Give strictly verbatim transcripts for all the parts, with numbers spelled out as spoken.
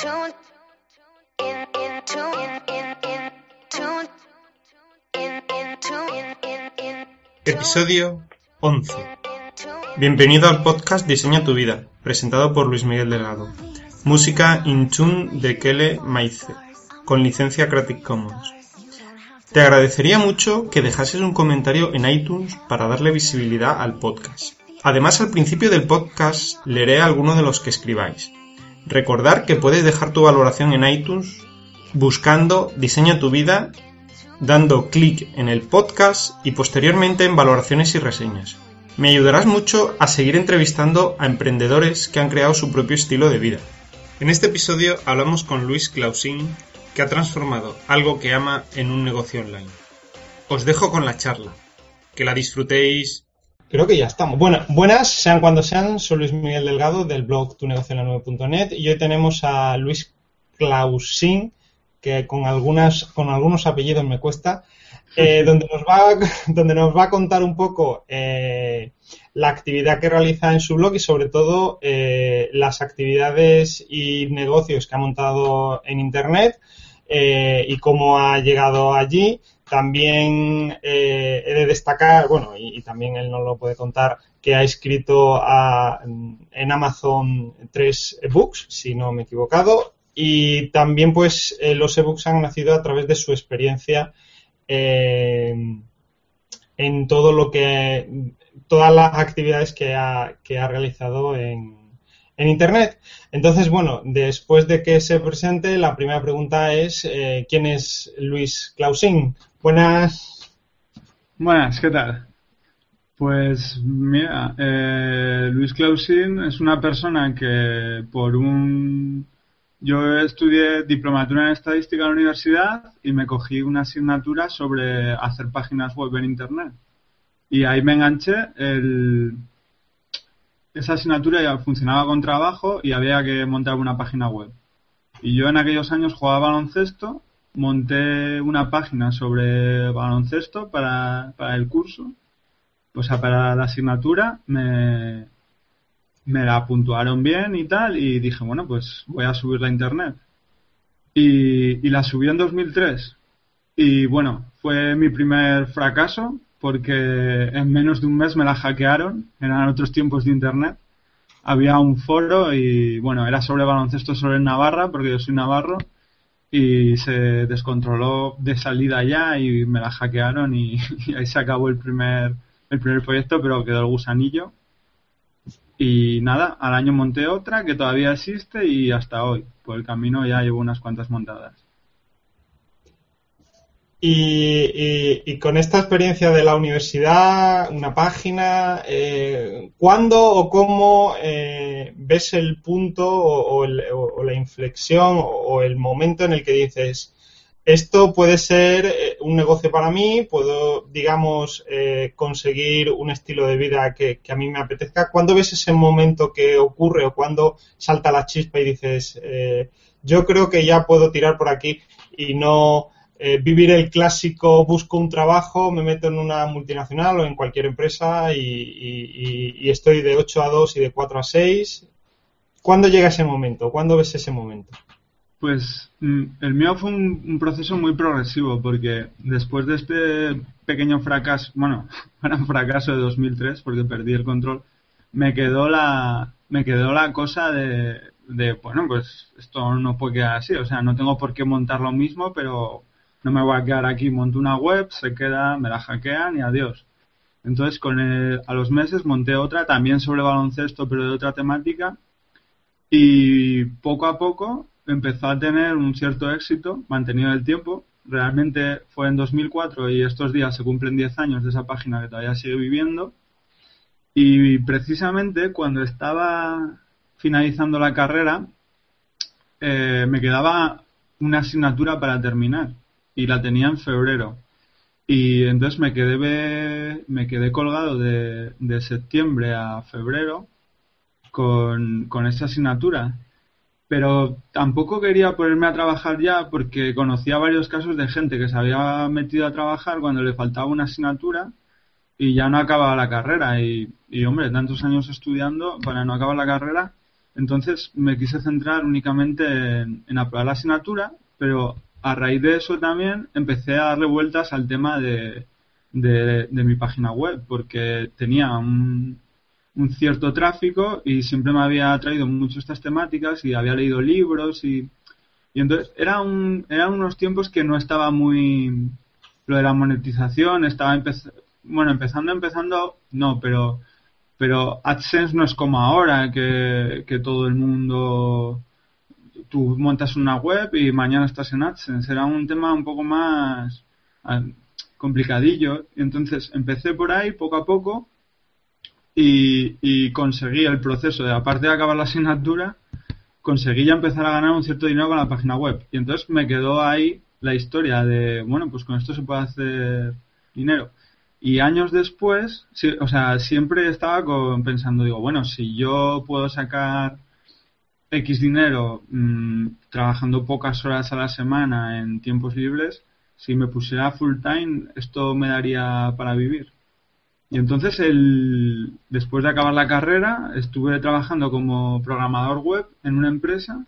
tune in in tune in in in tune in in tune in in in Episodio once. Bienvenido al podcast Diseña tu vida, presentado por Luis Miguel Delgado. Música In Tune de Kele Maize, con licencia Creative Commons. Te agradecería mucho que dejases un comentario en iTunes para darle visibilidad al podcast. Además, al principio del podcast leeré alguno de los que escribáis. Recordar que puedes dejar tu valoración en iTunes buscando Diseña tu vida, dando clic en el podcast y posteriormente en valoraciones y reseñas. Me ayudarás mucho a seguir entrevistando a emprendedores que han creado su propio estilo de vida. En este episodio hablamos con Luis Clausing, que ha transformado algo que ama en un negocio online. Os dejo con la charla. Que la disfrutéis. Creo que ya estamos. Bueno, buenas, sean cuando sean. Soy Luis Miguel Delgado del blog tu negocio en la nube punto net y hoy tenemos a Luis Clausing, que con algunas con algunos apellidos me cuesta, eh, donde nos va donde nos va a contar un poco eh, la actividad que realiza en su blog y sobre todo eh, las actividades y negocios que ha montado en internet eh, y cómo ha llegado allí. También eh, he de destacar, bueno, y, y también él nos lo puede contar, que ha escrito a, en Amazon tres ebooks, si no me he equivocado, y también pues eh, los ebooks han nacido a través de su experiencia eh, en todo lo que, todas las actividades que ha, que ha realizado en, en internet. Entonces, bueno, después de que se presente, la primera pregunta es eh, ¿quién es Luis Clausing? Buenas. Buenas, ¿qué tal? Pues mira, eh, Luis Clausing es una persona que por un... Yo estudié diplomatura en estadística en la universidad y me cogí una asignatura sobre hacer páginas web en internet. Y ahí me enganché. El... Esa asignatura ya funcionaba con trabajo y había que montar una página web. Y yo en aquellos años jugaba baloncesto. Monté una página sobre baloncesto para, para el curso, o sea, para la asignatura, me, me la puntuaron bien y tal, y dije, bueno, pues voy a subirla a internet. Y, y la subí en dos mil tres, y bueno, fue mi primer fracaso, porque en menos de un mes me la hackearon, eran otros tiempos de internet. Había un foro y, bueno, era sobre baloncesto sobre Navarra, porque yo soy navarro, y se descontroló de salida ya y me la hackearon y, y ahí se acabó el primer el primer proyecto, pero quedó el gusanillo. Y nada, al año monté otra que todavía existe y hasta hoy, por el camino ya llevo unas cuantas montadas. Y, y, y con esta experiencia de la universidad, una página, eh, ¿cuándo o cómo eh, ves el punto o, o, el, o la inflexión o, o el momento en el que dices, esto puede ser un negocio para mí, puedo, digamos, eh, conseguir un estilo de vida que, que a mí me apetezca? ¿Cuándo ves ese momento que ocurre o cuándo salta la chispa y dices, eh, yo creo que ya puedo tirar por aquí y no... Eh, vivir el clásico, busco un trabajo, me meto en una multinacional o en cualquier empresa y, y, y estoy de ocho a dos y de cuatro a seis? ¿Cuándo llega ese momento? ¿Cuándo ves ese momento? Pues el mío fue un, un proceso muy progresivo, porque después de este pequeño fracaso, bueno, era un fracaso de dos mil tres porque perdí el control, me quedó la, me quedó la cosa de, de, bueno, pues esto no puede quedar así, o sea, no tengo por qué montar lo mismo, pero no me voy a quedar aquí, monto una web, se queda, me la hackean y adiós. Entonces, con el, a los meses monté otra, también sobre baloncesto, pero de otra temática, y poco a poco empezó a tener un cierto éxito, mantenido en el tiempo. Realmente fue en dos mil cuatro y estos días se cumplen diez años de esa página que todavía sigue viviendo. Y precisamente cuando estaba finalizando la carrera, eh, me quedaba una asignatura para terminar. Y la tenía en febrero. Y entonces me quedé me quedé colgado de, de septiembre a febrero con, con esa asignatura. Pero tampoco quería ponerme a trabajar ya porque conocía varios casos de gente que se había metido a trabajar cuando le faltaba una asignatura y ya no acababa la carrera. Y, y hombre, tantos años estudiando para no acabar la carrera, Entonces me quise centrar únicamente en, en aprobar la asignatura, pero a raíz de eso también empecé a darle vueltas al tema de, de, de mi página web, porque tenía un, un cierto tráfico y siempre me había atraído mucho estas temáticas y había leído libros y, y entonces era un, eran unos tiempos que no estaba muy... Lo de la monetización estaba empezando, bueno, empezando, empezando, no, pero... Pero AdSense no es como ahora, que, que todo el mundo... Tú montas una web y mañana estás en AdSense. Era un tema un poco más complicadillo. Entonces empecé por ahí poco a poco y, y conseguí el proceso de, aparte de acabar la asignatura, conseguí ya empezar a ganar un cierto dinero con la página web. Y entonces me quedó ahí la historia de, bueno, pues con esto se puede hacer dinero. Y años después, sí, o sea, siempre estaba con, pensando, digo, bueno, si yo puedo sacar X dinero mmm, trabajando pocas horas a la semana en tiempos libres, si me pusiera full time, esto me daría para vivir. Y entonces, el, después de acabar la carrera, estuve trabajando como programador web en una empresa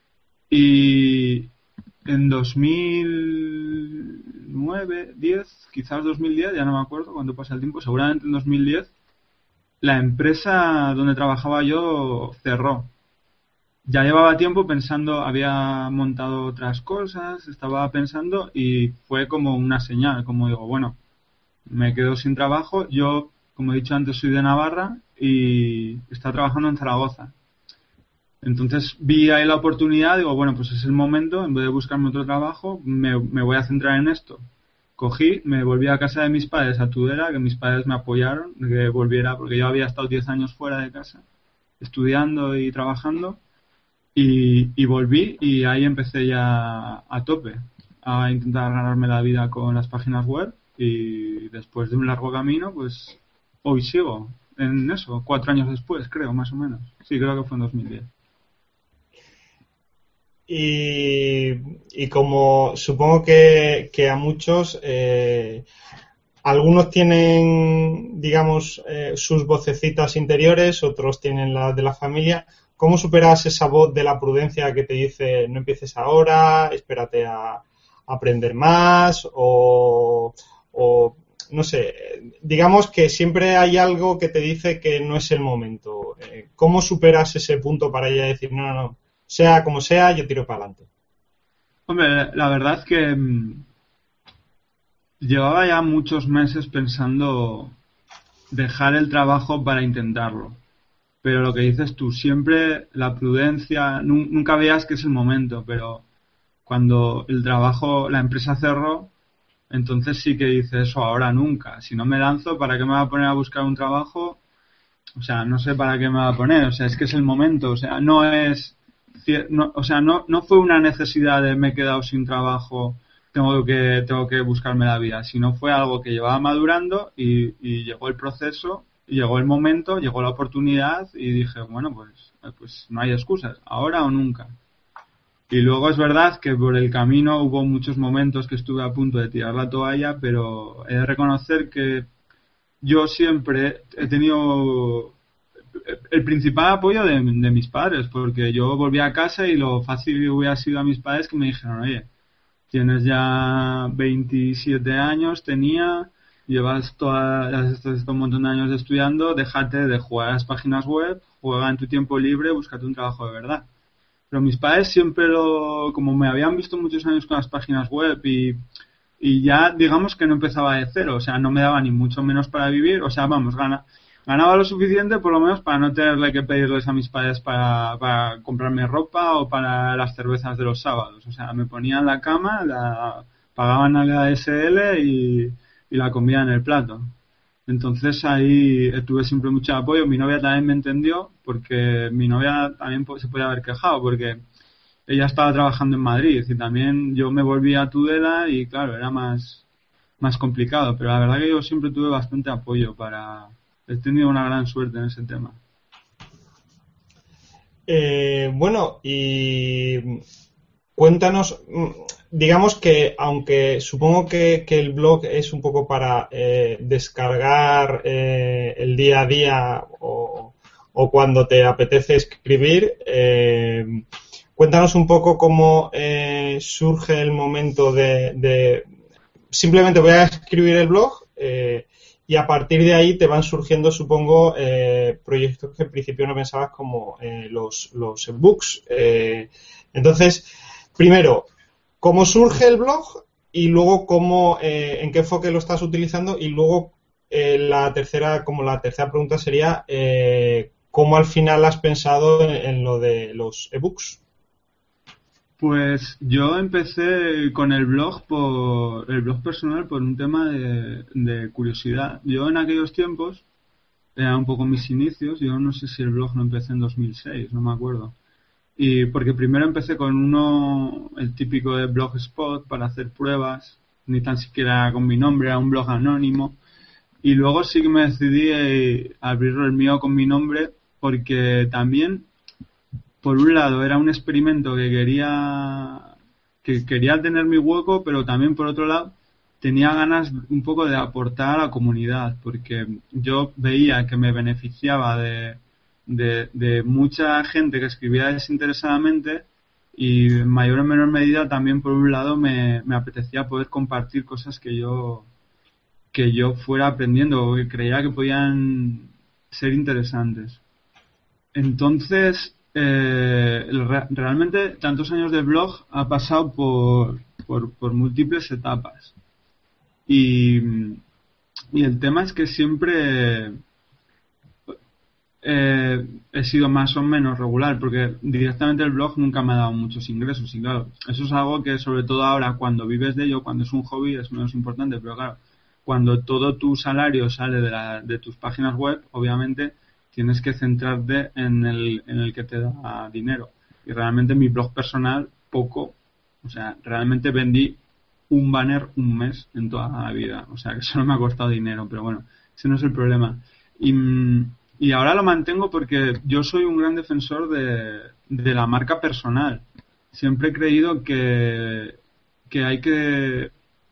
y en dos mil nueve, diez, quizás dos mil diez, ya no me acuerdo cuánto pasa el tiempo, seguramente en dos mil diez, la empresa donde trabajaba yo cerró. Ya llevaba tiempo pensando, había montado otras cosas, estaba pensando y fue como una señal, como digo, bueno, me quedo sin trabajo. Yo, como he dicho antes, soy de Navarra y estaba trabajando en Zaragoza. Entonces vi ahí la oportunidad, digo, bueno, pues es el momento, en vez de buscarme otro trabajo, me, me voy a centrar en esto. Cogí, me volví a casa de mis padres, a Tudela, que mis padres me apoyaron, de que volviera, porque yo había estado diez años fuera de casa, estudiando y trabajando, y, y volví y ahí empecé ya a tope, a intentar ganarme la vida con las páginas web, y después de un largo camino, pues hoy sigo en eso, cuatro años después, creo, más o menos. Sí, creo que fue en dos mil diez. Y, y como supongo que, que a muchos, eh, algunos tienen, digamos, eh, sus vocecitas interiores, otros tienen las de la familia. ¿Cómo superas esa voz de la prudencia que te dice no empieces ahora, espérate a, a aprender más o, o, no sé, digamos que siempre hay algo que te dice que no es el momento? ¿Cómo superas ese punto para ya decir no, no, no? Sea como sea, yo tiro para adelante? Hombre, la verdad es que mmm, llevaba ya muchos meses pensando dejar el trabajo para intentarlo. Pero lo que dices tú, siempre la prudencia, nu- nunca veas que es el momento, pero cuando el trabajo, la empresa cerró, entonces sí que dices eso, ahora nunca. Si no me lanzo, ¿para qué me va a poner a buscar un trabajo? O sea, no sé para qué me va a poner, o sea, es que es el momento, o sea, no es... No, o sea, no, no fue una necesidad de me he quedado sin trabajo, tengo que, tengo que buscarme la vida, sino fue algo que llevaba madurando y, y llegó el proceso, llegó el momento, llegó la oportunidad y dije, bueno, pues, pues no hay excusas, ahora o nunca. Y luego es verdad que por el camino hubo muchos momentos que estuve a punto de tirar la toalla, pero he de reconocer que yo siempre he tenido el principal apoyo de, de mis padres, porque yo volví a casa y lo fácil hubiera sido a mis padres que me dijeron, oye, tienes ya veintisiete años, tenía, llevas todas estos, estos montón de años estudiando, déjate de jugar a las páginas web, juega en tu tiempo libre, búscate un trabajo de verdad. Pero mis padres siempre lo, como me habían visto muchos años con las páginas web y, y ya digamos que no empezaba de cero, o sea, no me daba ni mucho menos para vivir, o sea, vamos, gana Ganaba lo suficiente por lo menos para no tenerle que pedirles a mis padres para, para comprarme ropa o para las cervezas de los sábados. O sea, me ponían la cama, la pagaban a la A S L y, y la comía en el plato. Entonces ahí tuve siempre mucho apoyo. Mi novia también me entendió porque mi novia también se podía haber quejado porque ella estaba trabajando en Madrid y también yo me volví a Tudela y claro, era más, más complicado. Pero la verdad que yo siempre tuve bastante apoyo para... He tenido una gran suerte en ese tema. Eh, bueno, y cuéntanos, digamos que aunque supongo que, que el blog es un poco para eh, descargar eh, el día a día o, o cuando te apetece escribir. Eh, cuéntanos un poco cómo eh, surge el momento de, de... Simplemente voy a escribir el blog eh, y a partir de ahí te van surgiendo, supongo, eh, proyectos que en principio no pensabas como eh, los, los ebooks. Eh, entonces, primero, ¿cómo surge el blog? Y luego, cómo, eh, ¿en qué enfoque lo estás utilizando? Y luego, eh, la tercera, como la tercera pregunta sería, eh, ¿cómo al final has pensado en, en lo de los ebooks? Pues yo empecé con el blog por el blog personal por un tema de, de curiosidad. Yo en aquellos tiempos, era un poco mis inicios, yo no sé si el blog lo empecé en dos mil seis, no me acuerdo. Y porque primero empecé con uno, el típico de Blogspot para hacer pruebas, ni tan siquiera con mi nombre, era un blog anónimo. Y luego sí que me decidí a abrir el mío con mi nombre porque también, por un lado, era un experimento que quería que quería tener mi hueco, pero también por otro lado tenía ganas un poco de aportar a la comunidad, porque yo veía que me beneficiaba de, de, de mucha gente que escribía desinteresadamente y en mayor o menor medida también por un lado me, me apetecía poder compartir cosas que yo que yo fuera aprendiendo o que creía que podían ser interesantes. Entonces, eh, re- realmente tantos años de blog ha pasado por, por, por múltiples etapas. Y, y el tema es que siempre eh, he sido más o menos regular, porque directamente el blog nunca me ha dado muchos ingresos. Y claro, eso es algo que sobre todo ahora, cuando vives de ello, cuando es un hobby, es menos importante. Pero claro, cuando todo tu salario sale de, la, de tus páginas web, obviamente tienes que centrarte en el, en el que te da dinero. Y realmente mi blog personal, poco, o sea, realmente vendí un banner un mes en toda la vida. O sea, que eso no me ha costado dinero, pero bueno, ese no es el problema. Y, y ahora lo mantengo porque yo soy un gran defensor de, de la marca personal. Siempre he creído que, que hay que...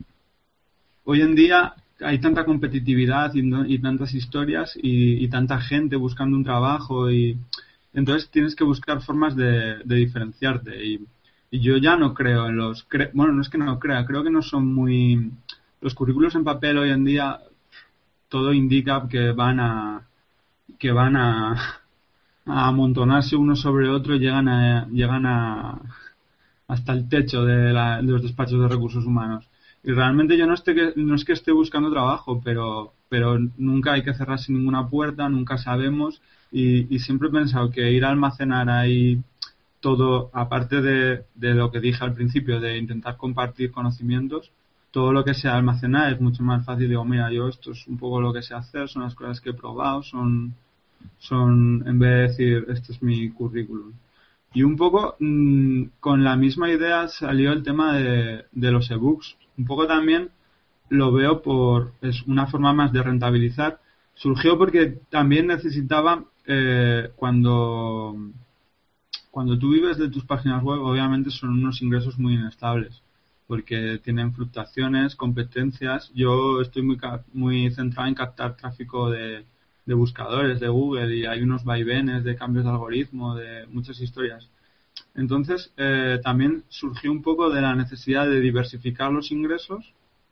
Hoy en día hay tanta competitividad y, no, y tantas historias y, y tanta gente buscando un trabajo y entonces tienes que buscar formas de, de diferenciarte y, y yo ya no creo en los cre, bueno no es que no crea, creo que no son muy los currículos en papel hoy en día todo indica que van a que van a, a amontonarse uno sobre otro y llegan a llegan a hasta el techo de, la, de los despachos de recursos humanos. Y realmente yo no, esté que, no es que esté buscando trabajo, pero, pero nunca hay que cerrarse ninguna puerta, nunca sabemos. Y, y siempre he pensado que ir a almacenar ahí todo, aparte de, de lo que dije al principio, de intentar compartir conocimientos, todo lo que sea almacenar es mucho más fácil. Digo, mira, yo esto es un poco lo que sé hacer, son las cosas que he probado, son, son en vez de decir, este es mi currículum. Y un poco mmm, con la misma idea salió el tema de, de los ebooks. Un poco también lo veo por es una forma más de rentabilizar. Surgió porque también necesitaba eh, cuando cuando tú vives de tus páginas web, obviamente son unos ingresos muy inestables porque tienen fluctuaciones, competencias. Yo estoy muy muy centrado en captar tráfico de, de buscadores de Google y hay unos vaivenes de cambios de algoritmo, de muchas historias. Entonces, eh, también surgió un poco de la necesidad de diversificar los ingresos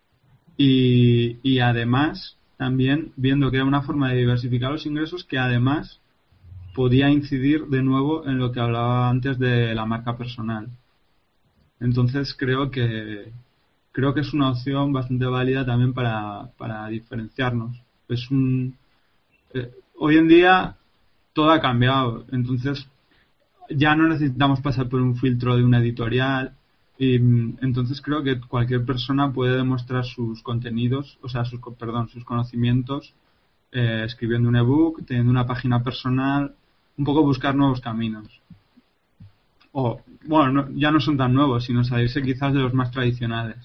y, y además también viendo que era una forma de diversificar los ingresos que además podía incidir de nuevo en lo que hablaba antes de la marca personal. Entonces creo que creo que es una opción bastante válida también para, para diferenciarnos. Es un eh, hoy en día todo ha cambiado, entonces ya no necesitamos pasar por un filtro de una editorial y entonces creo que cualquier persona puede demostrar sus contenidos, o sea, sus perdón, sus conocimientos eh, escribiendo un ebook, teniendo una página personal, un poco buscar nuevos caminos. O, bueno, no, ya no son tan nuevos, sino salirse quizás de los más tradicionales.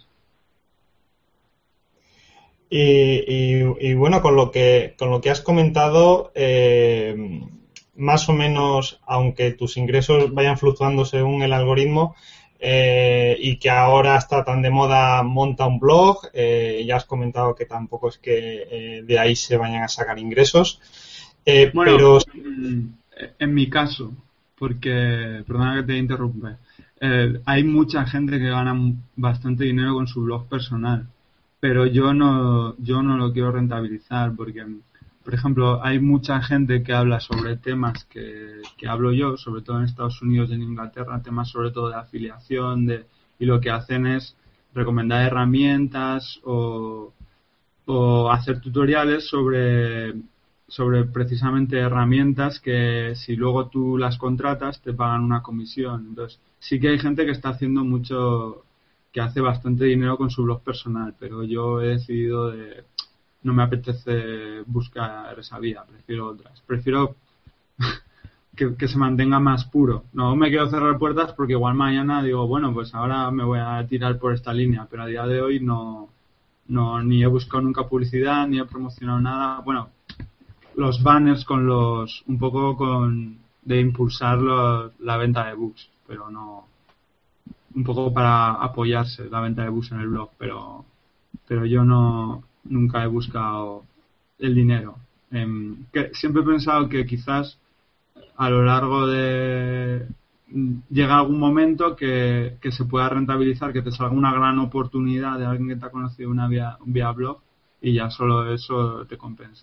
Y, y, y bueno, con lo que con lo que has comentado, eh, más o menos, aunque tus ingresos vayan fluctuando según el algoritmo, eh, y que ahora está tan de moda monta un blog, eh, ya has comentado que tampoco es que eh, de ahí se vayan a sacar ingresos, eh, bueno, pero en mi caso, porque, perdona que te interrumpe, eh, hay mucha gente que gana bastante dinero con su blog personal, pero yo no, yo no lo quiero rentabilizar porque, por ejemplo, hay mucha gente que habla sobre temas que, que hablo yo, sobre todo en Estados Unidos y en Inglaterra, temas sobre todo de afiliación, de, y lo que hacen es recomendar herramientas o, o hacer tutoriales sobre, sobre precisamente herramientas que si luego tú las contratas te pagan una comisión. Entonces, sí que hay gente que está haciendo mucho, que hace bastante dinero con su blog personal, pero yo he decidido de, no me apetece buscar esa vía, prefiero otras. Prefiero que, que se mantenga más puro. No me quiero cerrar puertas porque igual mañana digo, bueno, pues ahora me voy a tirar por esta línea, pero a día de hoy no, no ni he buscado nunca publicidad, ni he promocionado nada. Bueno, los banners con los, un poco con, de impulsar los, la venta de books, pero no, un poco para apoyarse la venta de books en el blog, pero, pero yo no, nunca he buscado el dinero. Eh, que siempre he pensado que quizás a lo largo de llega algún momento que, que se pueda rentabilizar, que te salga una gran oportunidad de alguien que te ha conocido una vía, vía blog y ya solo eso te compense.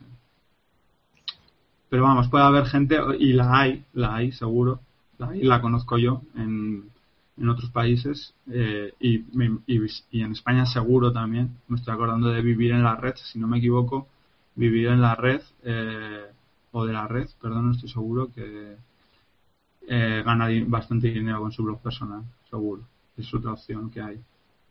Pero vamos, puede haber gente, y la hay, la hay seguro, la hay, la conozco yo en, en otros países eh, y, y, y en España seguro también. Me estoy acordando de Vivir en la Red, si no me equivoco, Vivir en la Red eh, o de la Red, perdón, no estoy seguro, que eh, gana di- bastante dinero con su blog personal, seguro. Es otra opción que hay.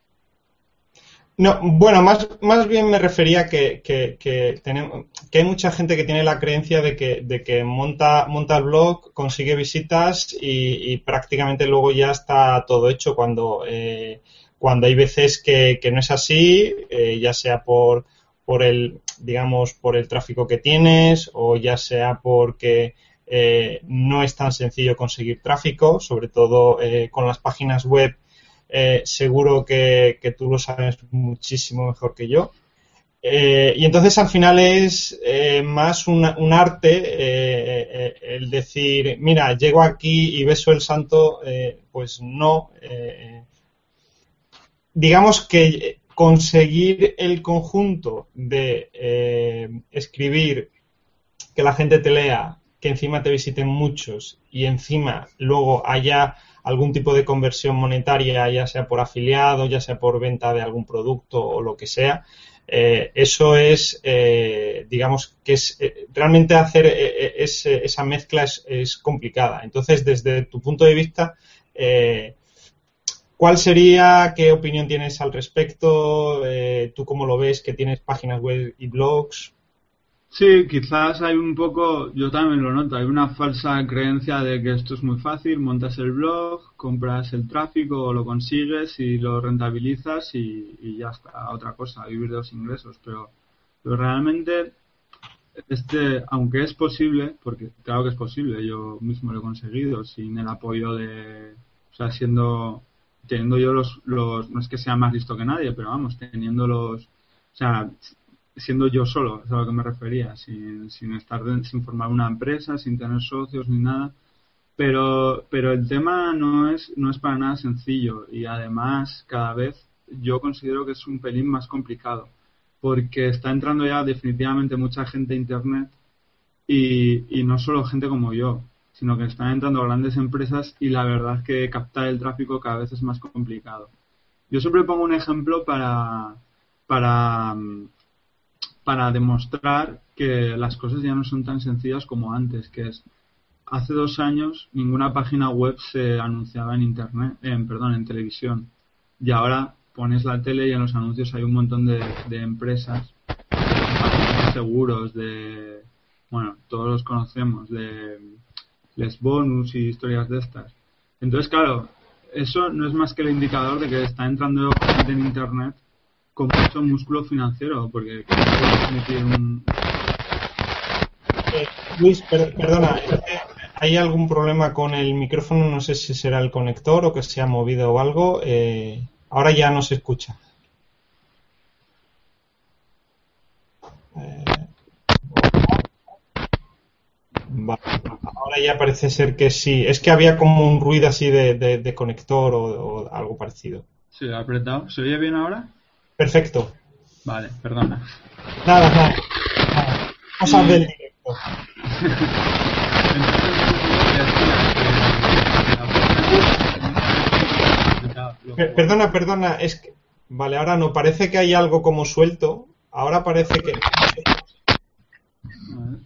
No, bueno, más, más bien me refería que, que, que, tenemos, que hay mucha gente que tiene la creencia de que, de que monta, monta el blog, consigue visitas y, y prácticamente luego ya está todo hecho cuando, eh, cuando hay veces que, que no es así, eh, ya sea por, por el, digamos, por el tráfico que tienes o ya sea porque eh, no es tan sencillo conseguir tráfico, sobre todo eh, con las páginas web. Eh, seguro que, que tú lo sabes muchísimo mejor que yo. Eh, y entonces al final es eh, más un, un arte eh, eh, el decir, mira, llego aquí y beso el santo, eh, pues no. Eh, digamos que conseguir el conjunto de eh, escribir, que la gente te lea, que encima te visiten muchos y encima luego haya algún tipo de conversión monetaria, ya sea por afiliado, ya sea por venta de algún producto o lo que sea, eh, eso es, eh, digamos, que es eh, realmente hacer eh, es, esa mezcla es, es complicada. Entonces, desde tu punto de vista, eh, ¿cuál sería, qué opinión tienes al respecto? Eh, ¿tú cómo lo ves, que tienes páginas web y blogs? Sí, quizás hay un poco, yo también lo noto, hay una falsa creencia de que esto es muy fácil, montas el blog, compras el tráfico o lo consigues y lo rentabilizas y, y ya está, otra cosa, vivir de los ingresos, pero, pero realmente, este, aunque es posible, porque claro que es posible, yo mismo lo he conseguido sin el apoyo de, o sea, siendo, teniendo yo los, los, no es que sea más listo que nadie, pero vamos, teniendo los, o sea, siendo yo solo, es a lo que me refería, sin, sin estar de, sin formar una empresa, sin tener socios ni nada, pero pero el tema no es no es para nada sencillo y además cada vez yo considero que es un pelín más complicado porque está entrando ya definitivamente mucha gente a internet y, y no solo gente como yo, sino que están entrando grandes empresas y la verdad es que captar el tráfico cada vez es más complicado. Yo siempre pongo un ejemplo para para para demostrar que las cosas ya no son tan sencillas como antes, que es, hace dos años ninguna página web se anunciaba en internet, en, perdón, en televisión. Y ahora pones la tele y en los anuncios hay un montón de, de empresas, de seguros, de, bueno, todos los conocemos, de Les Bonus y historias de estas. Entonces, claro, eso no es más que el indicador de que está entrando gente en internet con mucho músculo financiero, porque puedes emitir un... Eh, Luis, per- perdona, es que hay algún problema con el micrófono, no sé si será el conector o que se ha movido o algo. Eh, ahora ya no se escucha. Eh, Vale. Ahora ya parece ser que sí. Es que había como un ruido así de, de- de conector o, o algo parecido. Sí, he apretado. ¿Se oye bien ahora? Perfecto. Vale, perdona. Nada, nada, nada. Cosas del Y directo. entonces, lo que decía, que la puerta los Per- jugadores. Perdona, perdona, es que... Vale, ahora no, parece que hay algo como suelto. Ahora parece que... A ver,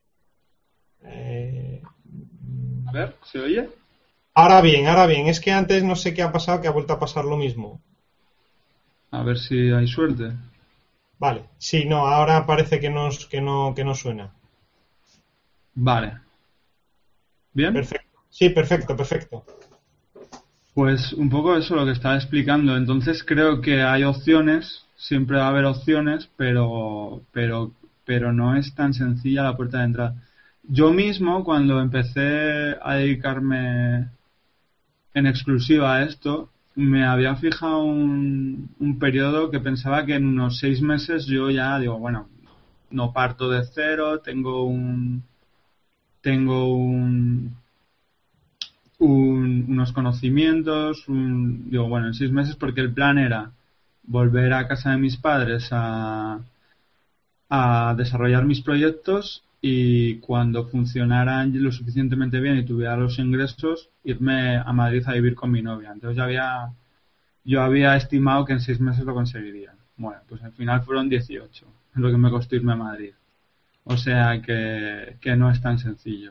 eh, a ver, ¿se oye? Ahora bien, ahora bien, es que antes no sé qué ha pasado, que ha vuelto a pasar lo mismo. A ver si hay suerte. Vale, sí, no, ahora parece que no, que no, que no suena. Vale. ¿Bien? Perfecto. Sí, perfecto, perfecto. Pues un poco eso lo que estaba explicando. Entonces creo que hay opciones, siempre va a haber opciones, pero, pero, pero no es tan sencilla la puerta de entrada. Yo mismo, cuando empecé a dedicarme en exclusiva a esto, me había fijado un, un periodo que pensaba que en unos seis meses yo ya digo, bueno, no parto de cero, tengo un, tengo un, un- unos conocimientos, un- digo, bueno, en seis meses porque el plan era volver a casa de mis padres a, a desarrollar mis proyectos y cuando funcionaran lo suficientemente bien y tuviera los ingresos, irme a Madrid a vivir con mi novia. Entonces ya había, yo había estimado que en seis meses lo conseguiría. Bueno, pues al final fueron dieciocho, es lo que me costó irme a Madrid. O sea que, que no es tan sencillo.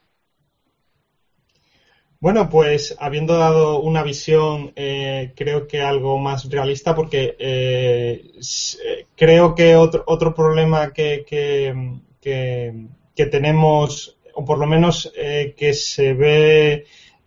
Bueno, pues habiendo dado una visión, eh, creo que algo más realista, porque eh, s- eh, creo que otro, otro problema que, que, que- que tenemos, o por lo menos eh, que se ve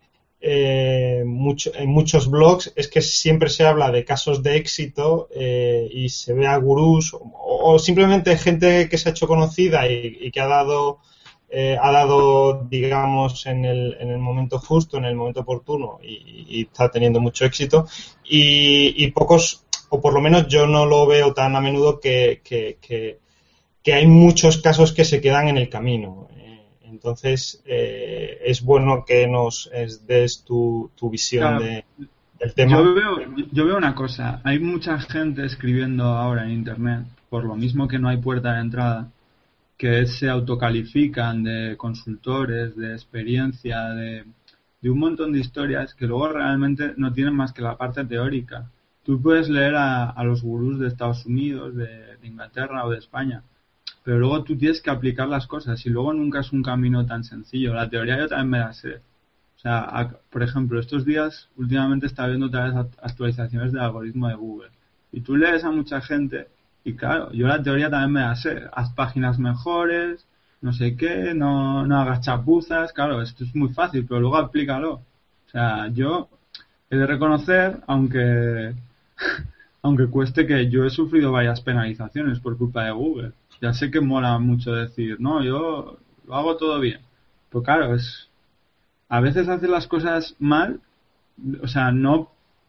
eh, mucho, en muchos blogs, es que siempre se habla de casos de éxito eh, y se ve a gurús o, o simplemente gente que se ha hecho conocida y, y que ha dado eh, ha dado, digamos, en el, en el momento justo, en el momento oportuno y, y está teniendo mucho éxito. Y, y, pocos, o por lo menos yo no lo veo tan a menudo que, que, que, que hay muchos casos que se quedan en el camino. Eh, entonces, eh, es bueno que nos des tu, tu visión Claro, de, del tema. Yo veo, yo veo una cosa, hay mucha gente escribiendo ahora en internet, por lo mismo que no hay puerta de entrada, que se autocalifican de consultores, de experiencia, de, de un montón de historias que luego realmente no tienen más que la parte teórica. Tú puedes leer a, a los gurús de Estados Unidos, de, de Inglaterra o de España, pero luego tú tienes que aplicar las cosas y luego nunca es un camino tan sencillo. La teoría yo también me la sé. O sea, a- por ejemplo, estos días últimamente está viendo otra vez act- actualizaciones del algoritmo de Google. Y tú lees a mucha gente y claro, yo la teoría también me la sé. Haz páginas mejores, no sé qué, no, no hagas chapuzas. Claro, esto es muy fácil, pero luego aplícalo. O sea, yo he de reconocer, aunque aunque cueste, que yo he sufrido varias penalizaciones por culpa de Google. Ya sé que mola mucho decir, no, yo lo hago todo bien. Pero claro, es a veces haces las cosas mal, o sea, no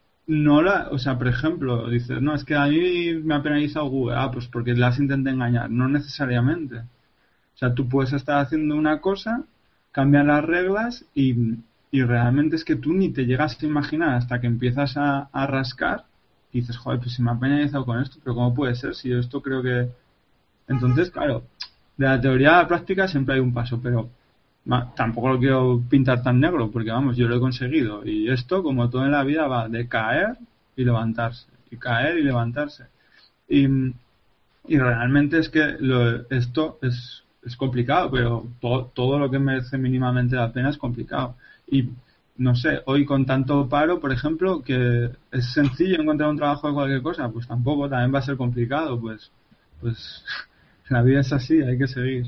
no la, o sea, por ejemplo, dices, no, es que a mí me ha penalizado Google, ah, pues porque las intenté engañar, no necesariamente. O sea, tú puedes estar haciendo una cosa, cambian las reglas y, y realmente es que tú ni te llegas a imaginar hasta que empiezas a, a rascar y dices, joder, pues se me ha penalizado con esto, pero ¿cómo puede ser? Si yo esto creo que... Entonces, claro, de la teoría a la práctica siempre hay un paso, pero ma- tampoco lo quiero pintar tan negro, porque vamos, yo lo he conseguido. Y esto, como todo en la vida, va de caer y levantarse, y caer y levantarse. Y, y realmente es que lo, esto es, es complicado, pero to- todo lo que merece mínimamente la pena es complicado. Y no sé, hoy con tanto paro, por ejemplo, que es sencillo encontrar un trabajo de cualquier cosa, pues tampoco, también va a ser complicado, pues, pues la vida es así, hay que seguir.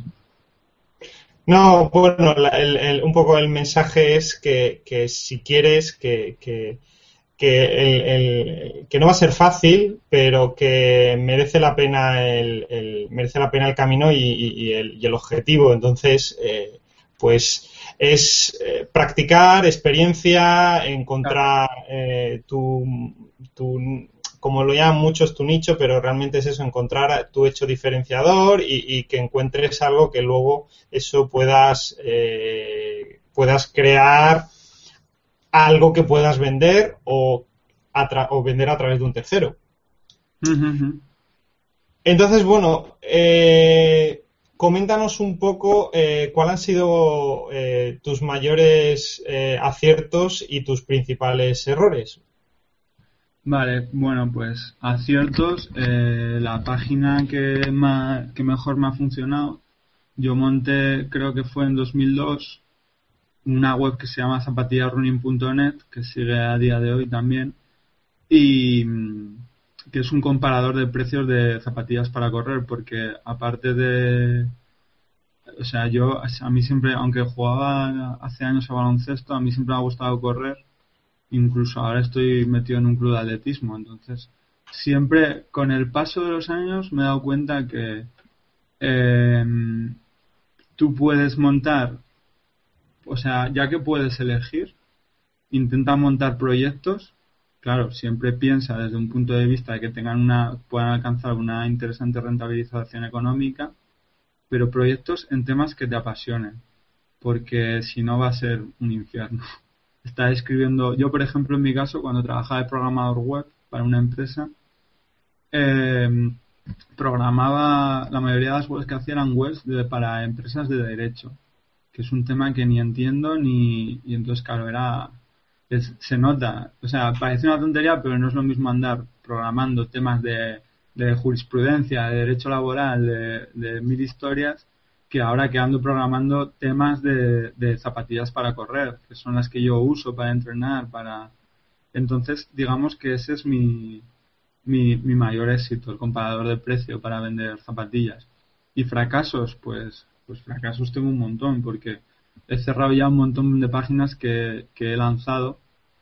No, bueno, la- el, el- un poco el mensaje es que, que si quieres que, que, que, el, el- que no va a ser fácil, pero que merece la pena el, el- merece la pena el camino y, y- y el, y el objetivo. Entonces, eh, pues es eh, practicar, experiencia, Claro, encontrar eh, tu, tu, como lo llaman muchos, tu nicho, pero realmente es eso, encontrar tu hecho diferenciador y, y que encuentres algo que luego eso puedas, eh, puedas crear algo que puedas vender o, a tra- o vender a través de un tercero. Uh-huh. Entonces, bueno, eh, coméntanos un poco eh, cuáles han sido eh, tus mayores eh, aciertos y tus principales errores. Vale, bueno, pues aciertos, eh, la página que, ma- que mejor me ha funcionado, yo monté, creo que fue en dos mil dos, una web que se llama zapatillarunning punto net, que sigue a día de hoy también, y mm, que es un comparador de precios de zapatillas para correr, porque aparte de, o sea, yo, a mí siempre, aunque jugaba hace años a baloncesto, a mí siempre me ha gustado correr. Incluso ahora estoy metido en un club de atletismo, entonces siempre con el paso de los años me he dado cuenta que eh, tú puedes montar, o sea, ya que puedes elegir, intenta montar proyectos, claro, siempre piensa desde un punto de vista de que tengan una, puedan alcanzar una interesante rentabilización económica, pero proyectos en temas que te apasionen, porque si no va a ser un infierno. Está escribiendo, yo por ejemplo en mi caso cuando trabajaba de programador web para una empresa, eh, programaba, la mayoría de las webs que hacía eran webs de, para empresas de derecho, que es un tema que ni entiendo ni, y entonces claro, era, es, se nota, o sea, parece una tontería pero no es lo mismo andar programando temas de, de jurisprudencia, de derecho laboral, de, de mil historias, que ahora que ando programando temas de, de zapatillas para correr, que son las que yo uso para entrenar, para... Entonces, digamos que ese es mi, mi, mi mayor éxito, el comparador de precio para vender zapatillas. Y fracasos, pues, pues fracasos tengo un montón, porque he cerrado ya un montón de páginas que, que he lanzado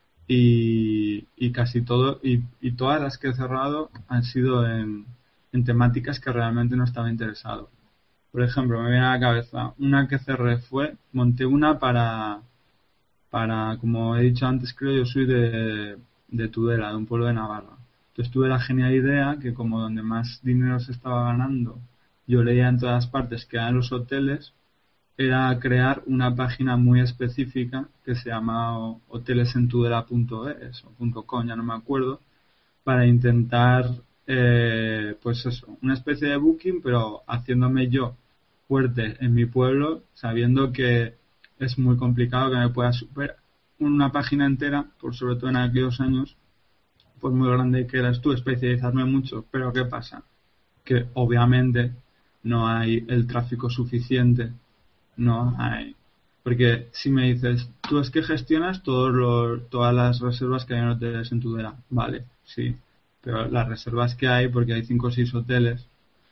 y, y casi todo, y, y todas las que he cerrado han sido en, en temáticas que realmente no estaba interesado. Por ejemplo, me viene a la cabeza, una que cerré fue, monté una para, para, como he dicho antes, creo yo soy de, de Tudela, de un pueblo de Navarra. Entonces tuve la genial idea que como donde más dinero se estaba ganando, yo leía en todas partes que eran los hoteles, era crear una página muy específica que se llama hotelesentudela punto es o .com, ya no me acuerdo, para intentar, eh, pues eso, una especie de booking, pero haciéndome yo fuerte en mi pueblo, sabiendo que es muy complicado que me pueda superar una página entera, por sobre todo en aquellos años, pues muy grande que eras tú, especializarme mucho. Pero ¿qué pasa? Que obviamente no hay el tráfico suficiente, no hay... Porque si me dices, tú es que gestionas todos los, todas las reservas que hay en hoteles en Tudela, vale, sí, pero las reservas que hay, porque hay cinco o seis hoteles,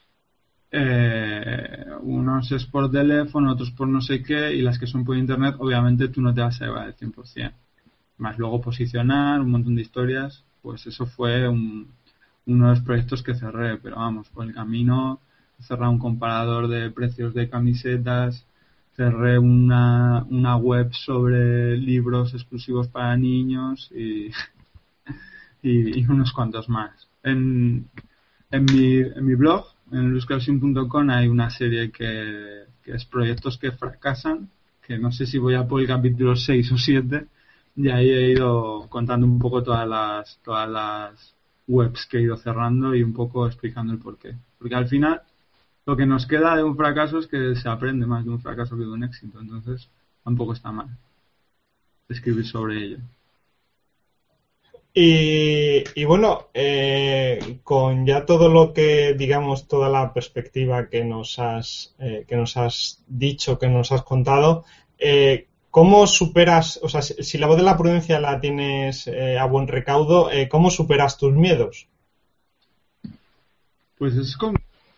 eh, unos es por teléfono, otros por no sé qué, y las que son por internet, obviamente tú no te vas a llevar el cien por ciento. Más luego posicionar, un montón de historias, pues eso fue un, uno de los proyectos que cerré, pero vamos, por el camino he cerrado un comparador de precios de camisetas, cerré una, una web sobre libros exclusivos para niños y, y, y unos cuantos más. En, en, mi, en mi blog, en luis clausin punto com, hay una serie que, que es proyectos que fracasan, que no sé si voy a por el capítulo seis o siete, y ahí he ido contando un poco todas las, todas las webs que he ido cerrando y un poco explicando el porqué. Porque al final lo que nos queda de un fracaso es que se aprende más de un fracaso que de un éxito, entonces tampoco está mal escribir sobre ello. Y, y bueno, eh, con ya todo lo que, digamos, toda la perspectiva que nos has, eh, que nos has dicho, que nos has contado, eh, ¿cómo superas, o sea, si, si la voz de la prudencia la tienes eh, a buen recaudo, eh, ¿cómo superas tus miedos? Pues es como...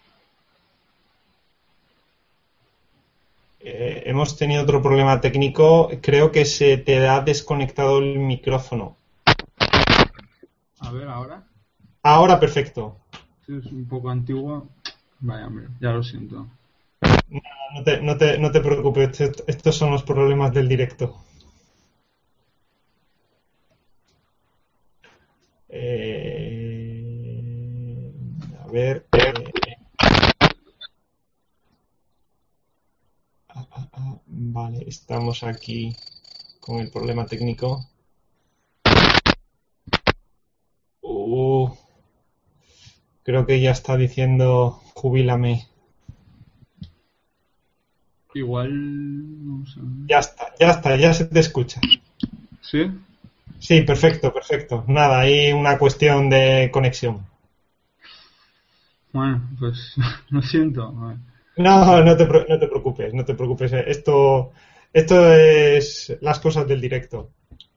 Eh, hemos tenido otro problema técnico, creo que se te ha desconectado el micrófono. A ver, ahora. Ahora perfecto. Sí, es un poco antiguo. Vaya, hombre, ya lo siento. No te, no te, no te preocupes, estos son los problemas del directo. Eh... ver. Eh, ah, ah, ah, vale, estamos aquí con el problema técnico. Uh, creo que ya está diciendo jubílame. Igual... no sé. Ya está, ya está, ya se te escucha. ¿Sí? Sí, perfecto, perfecto. Nada, hay una cuestión de conexión. Bueno, pues lo siento. No, no te, no te preocupes, no te preocupes. Esto, esto es las cosas del directo.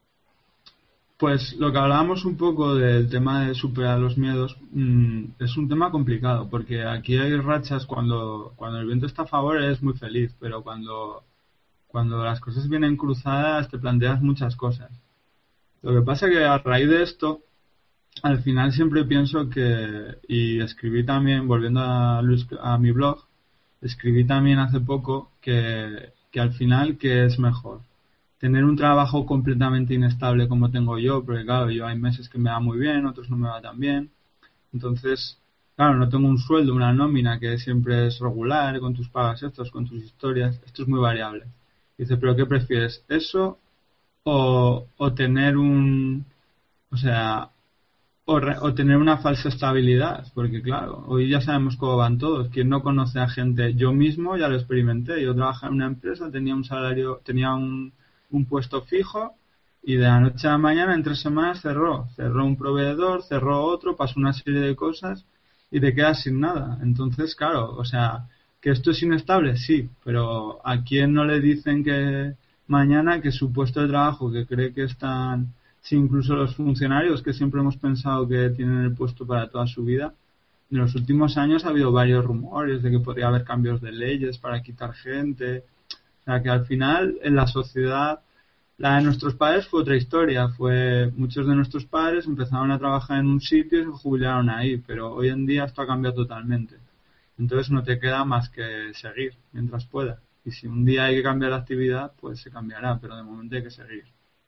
Pues lo que hablábamos un poco del tema de superar los miedos mmm, es un tema complicado, porque aquí hay rachas cuando, cuando el viento está a favor eres muy feliz, pero cuando, cuando las cosas vienen cruzadas te planteas muchas cosas. Lo que pasa es que a raíz de esto, al final siempre pienso que, y escribí también, volviendo a, Luis, a mi blog, escribí también hace poco que, que al final, ¿qué es mejor? Tener un trabajo completamente inestable como tengo yo, porque claro, yo hay meses que me va muy bien, otros no me va tan bien. Entonces, claro, no tengo un sueldo, una nómina que siempre es regular, con tus pagas estos, con tus historias, esto es muy variable. Dice, ¿pero qué prefieres? ¿Eso o, o tener un, o sea, o, re, o tener una falsa estabilidad? Porque claro, hoy ya sabemos cómo van todos. Quien no conoce a gente, yo mismo ya lo experimenté. Yo trabajaba en una empresa, tenía un salario, tenía un un puesto fijo y de la noche a la mañana en tres semanas cerró, cerró un proveedor, cerró otro, pasó una serie de cosas y te quedas sin nada. Entonces, claro, o sea, que esto es inestable, sí, pero ¿a quién no le dicen que mañana que su puesto de trabajo, que cree que están, si incluso los funcionarios que siempre hemos pensado que tienen el puesto para toda su vida, en los últimos años ha habido varios rumores de que podría haber cambios de leyes para quitar gente? O sea, que al final, en la sociedad, la de nuestros padres fue otra historia. Fue muchos de nuestros padres empezaron a trabajar en un sitio y se jubilaron ahí, pero hoy en día esto ha cambiado totalmente. Entonces no te queda más que seguir mientras puedas. Y si un día hay que cambiar la actividad, pues se cambiará, pero de momento hay que seguir.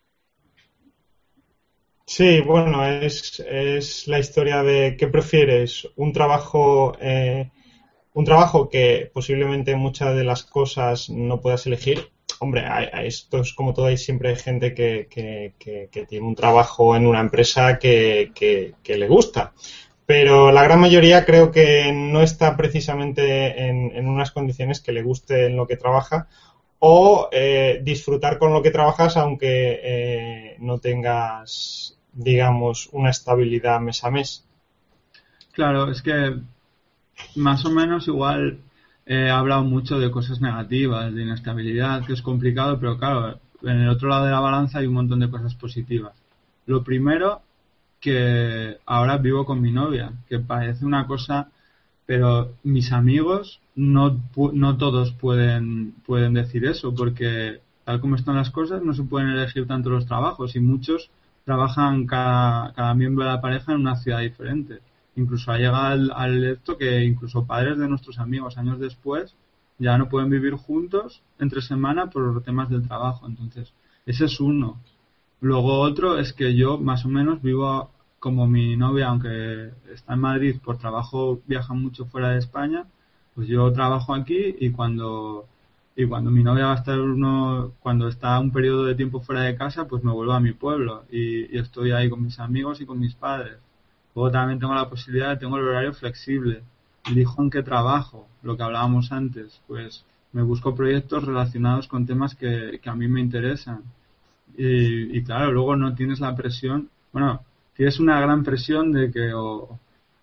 Sí, bueno, es, es la historia de ¿qué prefieres? Un trabajo... Eh, Un trabajo que posiblemente muchas de las cosas no puedas elegir. Hombre, hay, hay, esto es como todo, hay siempre gente que, que, que, que tiene un trabajo en una empresa que, que, que le gusta. Pero la gran mayoría creo que no está precisamente en, en unas condiciones que le guste en lo que trabaja o eh, disfrutar con lo que trabajas aunque eh, no tengas, digamos, una estabilidad mes a mes. Claro, es que más o menos igual he hablado mucho de cosas negativas, de inestabilidad, que es complicado, pero claro, en el otro lado de la balanza hay un montón de cosas positivas. Lo primero, que ahora vivo con mi novia, que parece una cosa, pero mis amigos no, no todos pueden, pueden decir eso, porque tal como están las cosas no se pueden elegir tanto los trabajos y muchos trabajan cada, cada miembro de la pareja en una ciudad diferente. Incluso ha llegado al, al esto que incluso padres de nuestros amigos años después ya no pueden vivir juntos entre semana por temas del trabajo. Entonces, ese es uno. Luego otro es que yo más o menos vivo como mi novia, aunque está en Madrid por trabajo, viaja mucho fuera de España, pues yo trabajo aquí y cuando y cuando mi novia va a estar uno, cuando está un periodo de tiempo fuera de casa, pues me vuelvo a mi pueblo y, y estoy ahí con mis amigos y con mis padres. Luego también tengo la posibilidad, tengo el horario flexible, elijo en qué trabajo, lo que hablábamos antes, pues me busco proyectos relacionados con temas que, que a mí me interesan. Y, y claro, luego no tienes la presión, bueno, tienes una gran presión de que o,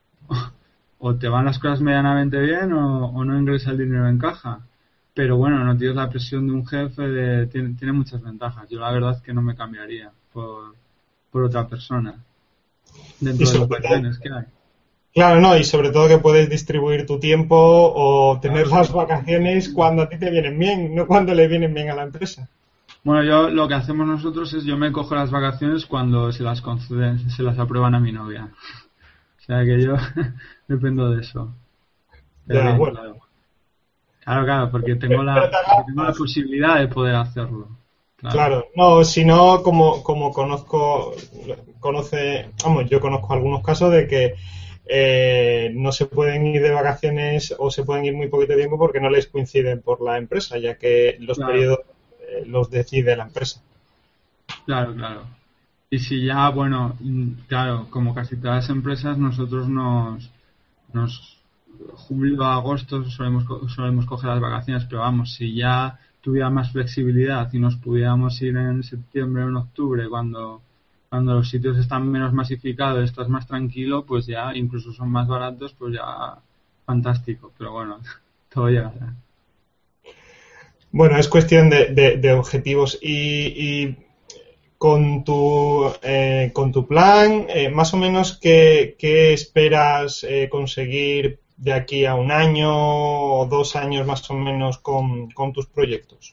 o te van las cosas medianamente bien o, o no ingresa el dinero en caja. Pero bueno, no tienes la presión de un jefe, de, tiene, tiene muchas ventajas. Yo la verdad es que no me cambiaría por, por otra persona. Dentro de los vacaciones que hay. Claro, no, y sobre todo que puedes distribuir tu tiempo o tener las vacaciones cuando a ti te vienen bien, no cuando le vienen bien a la empresa. Bueno, yo lo que hacemos nosotros es yo me cojo las vacaciones cuando se las conceden, se las aprueban a mi novia. O sea que yo dependo de eso. Pero Ya, bien, bueno. claro. claro, claro, porque tengo la, porque tengo la posibilidad de poder hacerlo. Claro, claro. No, si no, como, como conozco, conoce, vamos, yo conozco algunos casos de que eh, no se pueden ir de vacaciones o se pueden ir muy poquito tiempo porque no les coinciden por la empresa, ya que los Claro. periodos eh, los decide la empresa. Claro, claro. Y si ya, bueno, mm, claro, como casi todas las empresas, nosotros nos, nos julio a agosto solemos, co- solemos coger las vacaciones, pero vamos, si ya tuviera más flexibilidad y nos pudiéramos ir en septiembre o en octubre, cuando, cuando los sitios están menos masificados, estás más tranquilo, pues ya incluso son más baratos, pues ya fantástico. Pero bueno, todo llegará. Bueno, es cuestión de, de- de objetivos y, y con tu eh, con tu plan, eh, más o menos qué, qué esperas eh, conseguir de aquí a un año o dos años más o menos con, con tus proyectos.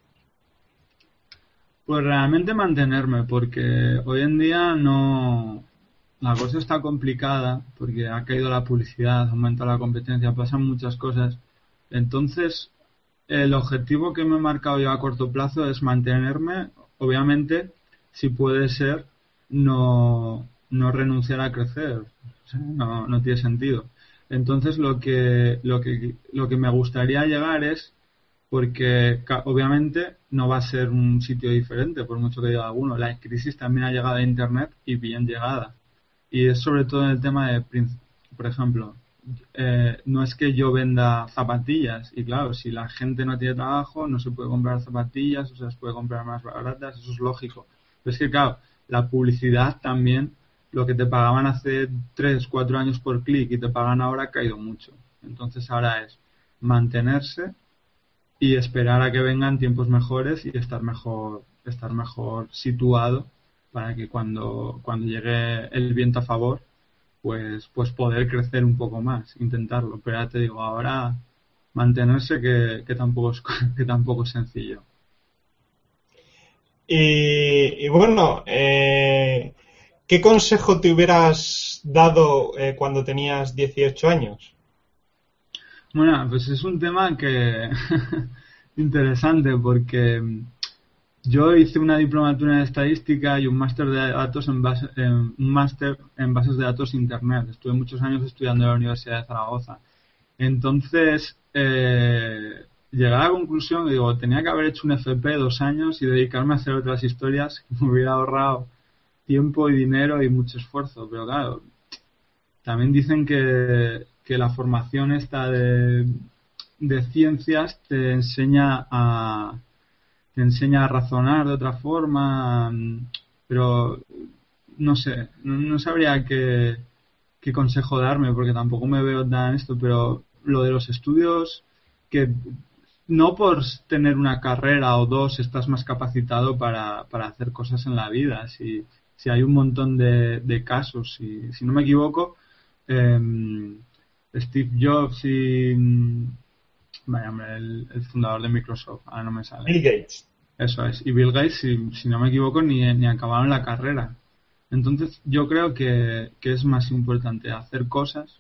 Pues realmente mantenerme, porque hoy en día no, la cosa está complicada, porque ha caído la publicidad, ha aumentado la competencia, pasan muchas cosas. Entonces, el objetivo que me he marcado yo a corto plazo es mantenerme, obviamente, si puede ser, no, no renunciar a crecer. O sea, no, no tiene sentido. Entonces, lo que, lo que, lo que me gustaría llegar es porque ca- obviamente no va a ser un sitio diferente, por mucho que diga alguno. La crisis también ha llegado a Internet y bien llegada. Y es sobre todo en el tema de, prin- por ejemplo, eh, no es que yo venda zapatillas, y claro, si la gente no tiene trabajo, no se puede comprar zapatillas, o sea, se puede comprar más baratas, eso es lógico. Pero es que, claro, la publicidad también, lo que te pagaban hace tres cuatro años por clic y te pagan ahora ha caído mucho. Entonces ahora es mantenerse y esperar a que vengan tiempos mejores y estar mejor, estar mejor situado para que cuando, cuando llegue el viento a favor, pues, pues poder crecer un poco más, intentarlo. Pero ya te digo, ahora mantenerse que, que tampoco es, que tampoco es sencillo. Y, y bueno, eh, ¿qué consejo te hubieras dado eh, cuando tenías dieciocho años? Bueno, pues es un tema que interesante porque yo hice una diplomatura en estadística y un máster de datos en base, en, un máster en bases de datos internet. Estuve muchos años estudiando en la Universidad de Zaragoza. Entonces, eh, llegué a la conclusión que digo, tenía que haber hecho un F P dos años y dedicarme a hacer otras historias que me hubiera ahorrado tiempo y dinero y mucho esfuerzo. Pero claro, también dicen que, que la formación esta de, de ciencias te enseña a te enseña a razonar de otra forma, pero no sé, no, no sabría qué, qué consejo darme porque tampoco me veo tan en esto, pero lo de los estudios, que no por tener una carrera o dos estás más capacitado para, para hacer cosas en la vida, si, si hay un montón de, de casos, si, si no me equivoco, eh, Steve Jobs y vaya, hombre, el, el fundador de Microsoft, ahora no me sale. Bill Gates. Eso es. Y Bill Gates, si, si no me equivoco, ni, ni acabaron la carrera. Entonces, yo creo que, que es más importante hacer cosas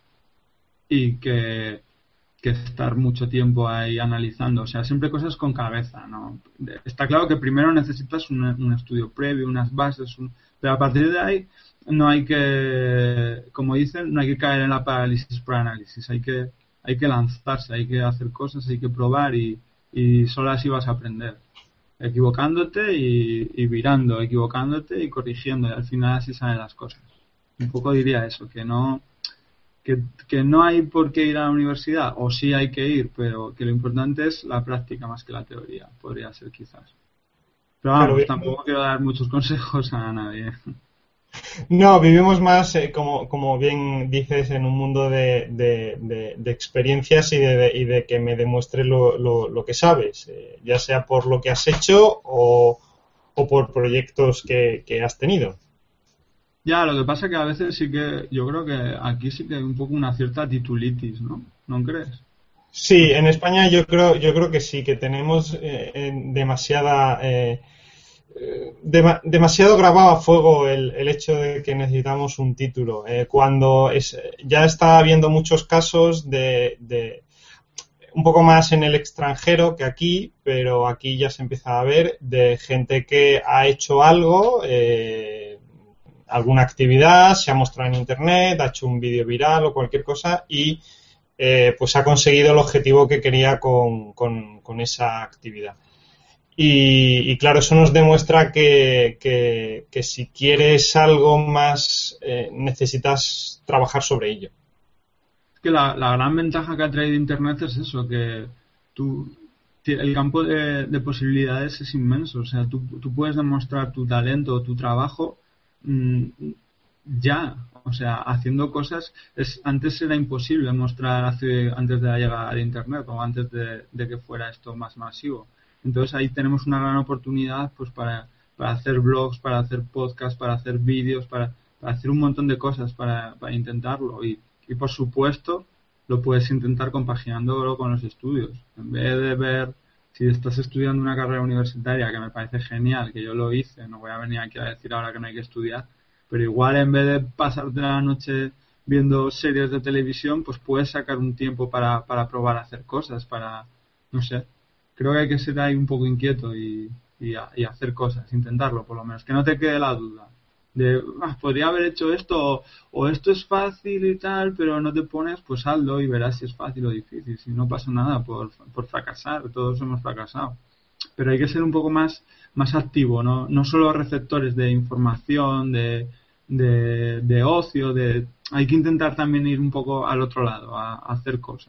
y que, que estar mucho tiempo ahí analizando. O sea, siempre cosas con cabeza, ¿no? Está claro que primero necesitas un, un estudio previo, unas bases, un, pero a partir de ahí no hay que, como dicen, no hay que caer en la parálisis por análisis. Hay que, hay que lanzarse, hay que hacer cosas, hay que probar y, y solo así vas a aprender. Equivocándote y, y virando, equivocándote y corrigiendo, y al final así salen las cosas. Un poco diría eso, que no que, que no hay por qué ir a la universidad, o sí hay que ir, pero que lo importante es la práctica más que la teoría, podría ser quizás. Pero vamos, Claro, tampoco quiero dar muchos consejos a nadie. no, vivimos más, eh, como, como bien dices, en un mundo de, de, de, de experiencias y de, de, y de que me demuestres lo, lo, lo que sabes, eh, ya sea por lo que has hecho o, o por proyectos que, que has tenido. Ya, lo que pasa que a veces sí que, yo creo que aquí sí que hay un poco una cierta titulitis, ¿no? ¿No crees? Sí, en España yo creo, yo creo que sí, que tenemos eh, demasiada... Eh, Dema- demasiado grabado a fuego el, el hecho de que necesitamos un título. Eh, cuando es, ya está habiendo muchos casos de, de un poco más en el extranjero que aquí, pero aquí ya se empieza a ver de gente que ha hecho algo, eh, alguna actividad, se ha mostrado en internet, ha hecho un vídeo viral o cualquier cosa y eh, pues ha conseguido el objetivo que quería con, con, con esa actividad. Y, y claro, eso nos demuestra que, que, que si quieres algo más, eh, necesitas trabajar sobre ello. Es que la, la gran ventaja que ha traído Internet es eso, que tú, el campo de, de posibilidades es inmenso. O sea, tú, tú puedes demostrar tu talento o tu trabajo mmm, ya. O sea, haciendo cosas, es antes era imposible mostrar hace, antes de la llegada de Internet o antes de, de que fuera esto más masivo. Entonces ahí tenemos una gran oportunidad pues para, para hacer blogs, para hacer podcasts, para hacer vídeos, para, para hacer un montón de cosas para, para intentarlo. Y, y por supuesto lo puedes intentar compaginándolo con los estudios. En vez de ver, si estás estudiando una carrera universitaria, que me parece genial, que yo lo hice, no voy a venir aquí a decir ahora que no hay que estudiar, pero igual en vez de pasarte la noche viendo series de televisión, pues puedes sacar un tiempo para, para probar a hacer cosas, para, no sé. Creo que hay que ser ahí un poco inquieto y, y, y hacer cosas, intentarlo por lo menos, que no te quede la duda de, ah, podría haber hecho esto o, o esto es fácil y tal, pero no te pones, pues hazlo y verás si es fácil o difícil, si no pasa nada por, por fracasar, todos hemos fracasado. Pero hay que ser un poco más, más activo, ¿no? No solo receptores de información, de, de, de ocio, de hay que intentar también ir un poco al otro lado, a, a hacer cosas.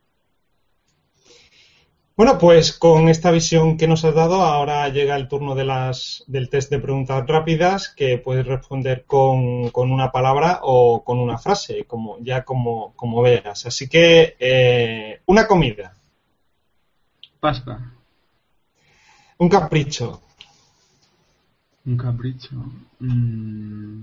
Bueno, pues con esta visión que nos has dado, ahora llega el turno de las, del test de preguntas rápidas que puedes responder con, con una palabra o con una frase, como ya como, como veas. Así que, eh, una comida. Pasta. Un capricho. Un capricho. Mm.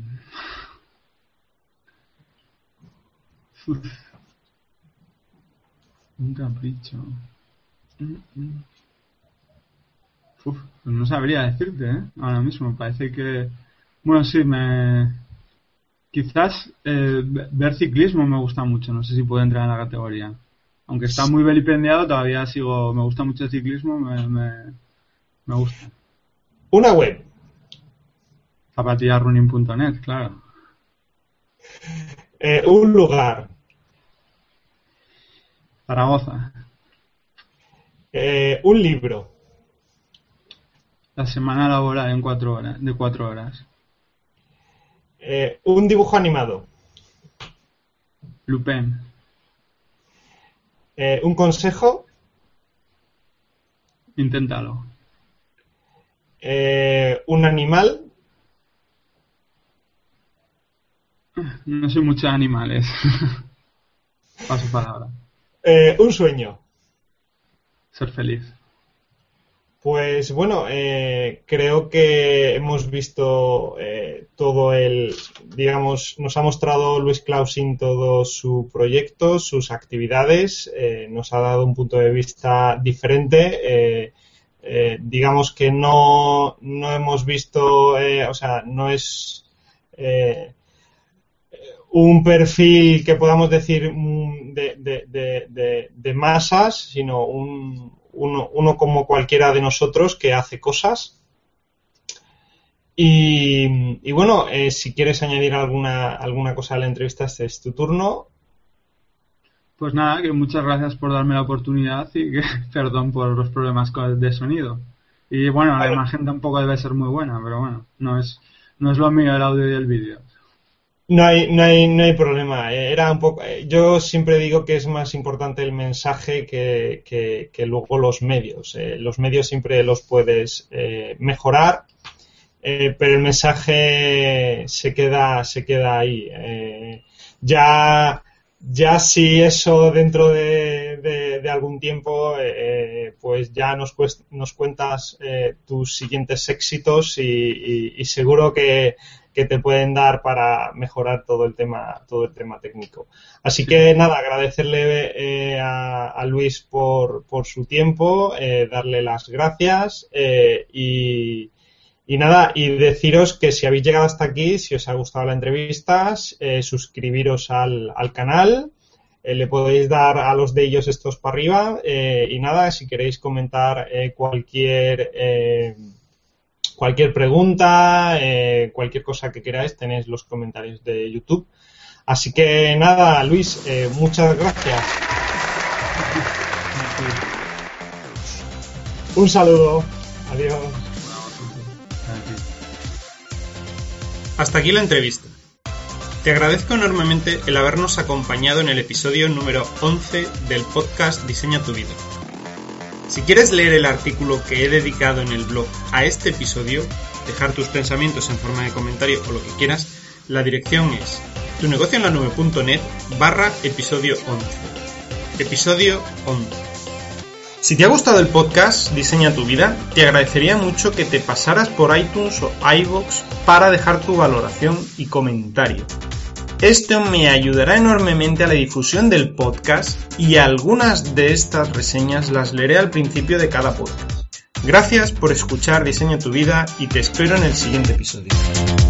Un capricho. Uf, pues no sabría decirte, ¿eh? Ahora mismo parece que, bueno, sí, me quizás eh, ver ciclismo me gusta mucho, no sé si puede entrar en la categoría, aunque está muy vilipendiado, todavía sigo, me gusta mucho el ciclismo, me, me, me gusta. Una web. zapatillas running punto net, claro. Eh, un lugar. Zaragoza. Eh, un libro. La semana laboral en cuatro horas, de cuatro horas. Eh, un dibujo animado. Lupin. Eh, un consejo. Inténtalo. Eh, un animal. No soy mucho de animales. Paso palabra. Eh, un sueño. Ser feliz. Pues bueno, eh, creo que hemos visto eh, todo el, digamos, nos ha mostrado Luis Clausing todo su proyecto, sus actividades, eh, nos ha dado un punto de vista diferente. Eh, eh, digamos que no, no hemos visto, eh, o sea, no es eh, un perfil que podamos decir de, de, de, de, de masas, sino un Uno, uno como cualquiera de nosotros que hace cosas. Y, y bueno, eh, si quieres añadir alguna, alguna cosa a la entrevista, este es tu turno. Pues nada, que muchas gracias por darme la oportunidad y que perdón por los problemas de sonido. Y bueno, la imagen tampoco debe ser muy buena, pero bueno, no es, no es lo mío el audio y el vídeo. No hay, no hay, no hay problema. Era un poco, yo siempre digo que es más importante el mensaje que, que, que luego los medios. Eh, los medios siempre los puedes eh, mejorar, eh, pero el mensaje se queda, se queda ahí. Eh, ya, ya si eso dentro de, de, de algún tiempo, eh, pues ya nos, nos cuentas eh, tus siguientes éxitos y, y, y seguro que que te pueden dar para mejorar todo el tema todo el tema técnico. Así que nada, agradecerle eh, a, a Luis por, por su tiempo, eh, darle las gracias eh, y, y nada, y deciros que si habéis llegado hasta aquí, si os ha gustado la entrevista, eh, suscribiros al, al canal, eh, le podéis dar a los de ellos estos para arriba eh, y nada, si queréis comentar eh, cualquier... Eh, cualquier pregunta, eh, cualquier cosa que queráis, tenéis los comentarios de YouTube. Así que nada, Luis, eh, muchas gracias. Un saludo. Adiós. Hasta aquí la entrevista. Te agradezco enormemente el habernos acompañado en el episodio número once del podcast Diseña tu vida. Si quieres leer el artículo que he dedicado en el blog a este episodio, dejar tus pensamientos en forma de comentario o lo que quieras, la dirección es tunegocioenlanube.net barra episodio once. Episodio once. Si te ha gustado el podcast Diseña tu vida, te agradecería mucho que te pasaras por iTunes o iVoox para dejar tu valoración y comentario. Esto me ayudará enormemente a la difusión del podcast y algunas de estas reseñas las leeré al principio de cada podcast. Gracias por escuchar Diseña tu vida y te espero en el siguiente episodio.